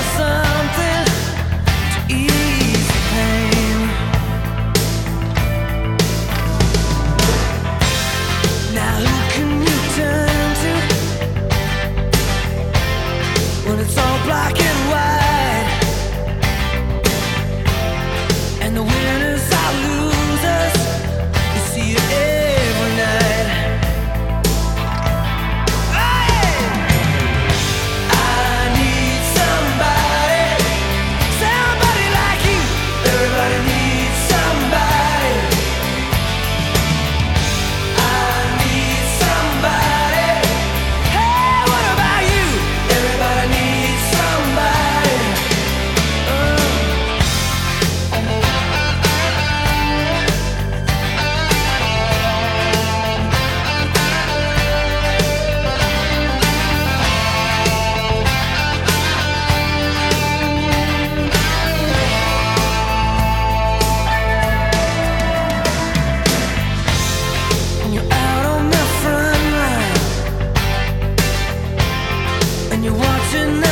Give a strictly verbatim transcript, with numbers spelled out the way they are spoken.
something to ease the pain. Now who can you turn to when it's all black and white, and the winners are losers? You see it every night. Hey! I need somebody, somebody like you. Everybody needs somebody. I need somebody. Hey, what about you? Everybody needs somebody. When you're out on the front line and you're watching the